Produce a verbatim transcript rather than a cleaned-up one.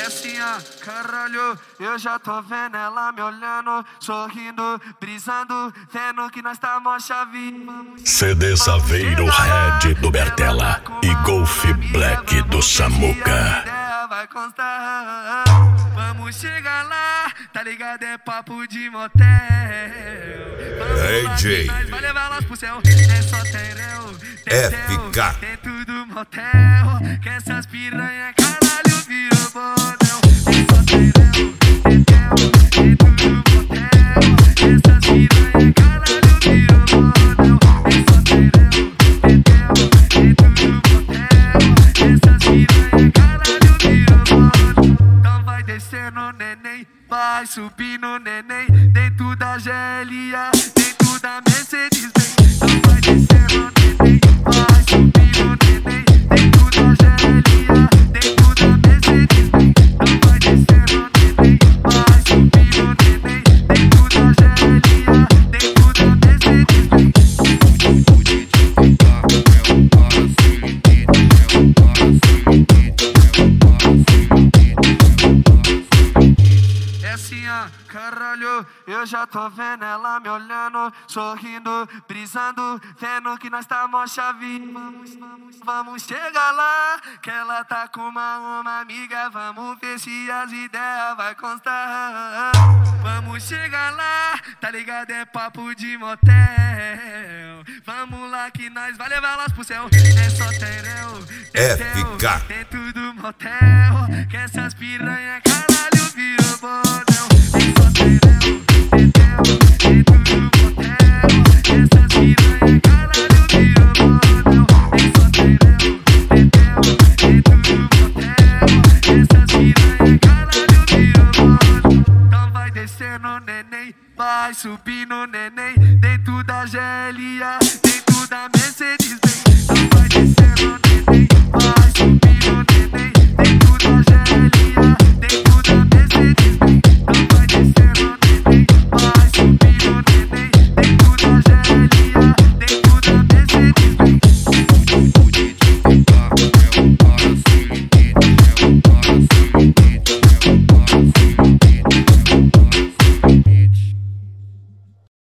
assim, ó, caralho, eu já tô vendo ela me olhando, sorrindo, brisando, vendo que nós tá mó chave. C D Saveiro Red do Bertella e Golf Black do Samuca. Vai constar, vamos chegar lá, tá ligado? É papo de motel. A J Vai levar elas pro céu, é só tereu, F K. tem tudo motel, que essas piranha caralho virou bordel. É só tereu, tem tudo motel, que essas piranha caralho virou bordel. É só tereu, tem tudo motel, que essas piranha caralho virou bordel. Então vai descendo, neném, vai subindo, neném, dentro da G L A, dentro da Mercedes Benz. Então vai descendo, neném, vai subindo, neném, dentro da G L A, dentro da Mercedes Benz. Então vai descendo, neném, vai subindo, neném, dentro da G L A, dentro da Mercedes Benz. O D J F K é o cara suicida, é o cara suicida, é o cara suicida, é o cara suicida. É assim, ó, caralho, eu já tô vendo ela me olhando, sorrindo, brisando, vendo que nós tá mó chave. Vamos, vamos, vamos chegar lá, que ela tá com uma, uma amiga, vamos ver se as ideias vai constar. Vamos chegar lá, tá ligado? É papo de motel. Vamos lá que nós vai levar elas pro céu. É só tereu, F K. tem tudo motel, que essas piranha caralho virou bordel. É só tereu, tem tudo motel, que essas piranha caralho virou bordel. É só tereu, tem tudo motel, que essas piranha caralho virou bordel. Então vai descendo, neném, vai subindo, neném, dentro da G L A, dentro da Mercedes.